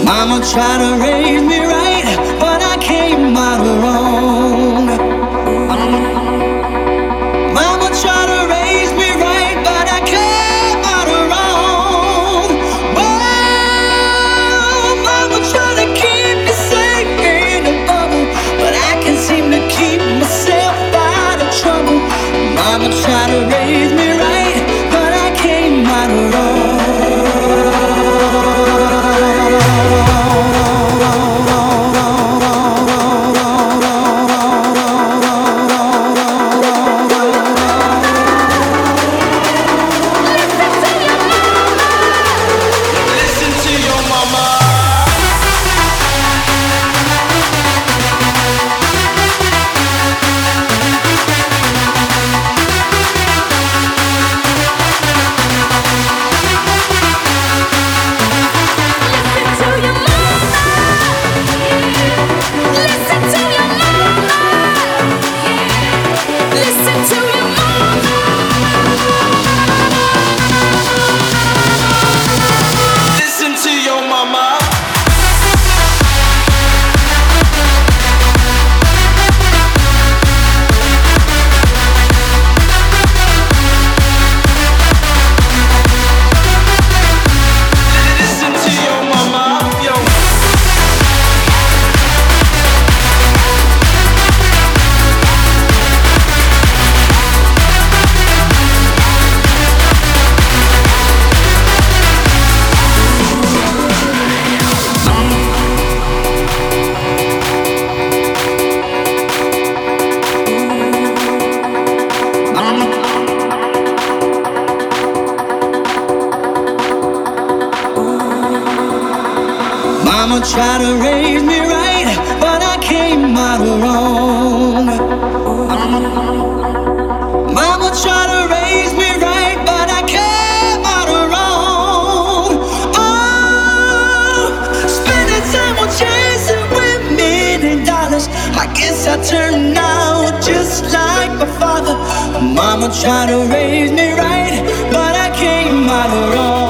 Mama tried to raise me right, but I came out wrong. Mama tried to raise me right, but I came out wrong. Well, Mama tried to keep me safe in a bubble, but I can't seem to keep myself out of trouble. Mama tried to raise me right, but I came out wrong. Mama tried to raise me right, but I came out wrong. Mama tried to raise me right, but I came out wrong. Oh, spending time on chasing women and dollars. I guess I turned out just like my father. Mama tried to raise me right, but I came out wrong.